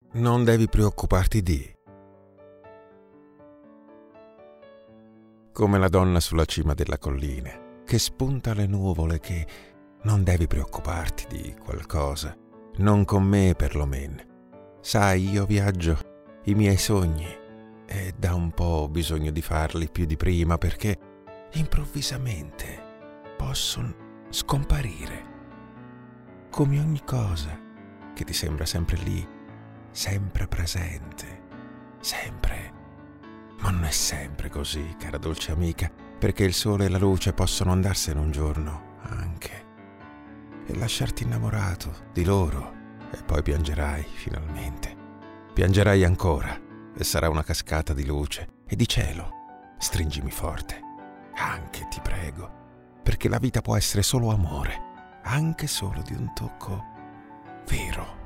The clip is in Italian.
non devi preoccuparti di. Come la donna sulla cima della collina, che spunta le nuvole, che non devi preoccuparti di qualcosa, non con me perlomeno. Sai, io viaggio i miei sogni e da un po' ho bisogno di farli più di prima perché improvvisamente possono scomparire. Come ogni cosa che ti sembra sempre lì, sempre presente, sempre. Ma non è sempre così, cara dolce amica, perché il sole e la luce possono andarsene un giorno anche e lasciarti innamorato di loro e poi piangerai finalmente. Piangerai ancora e sarà una cascata di luce e di cielo. Stringimi forte, anche ti prego, perché la vita può essere solo amore, anche solo di un tocco vero.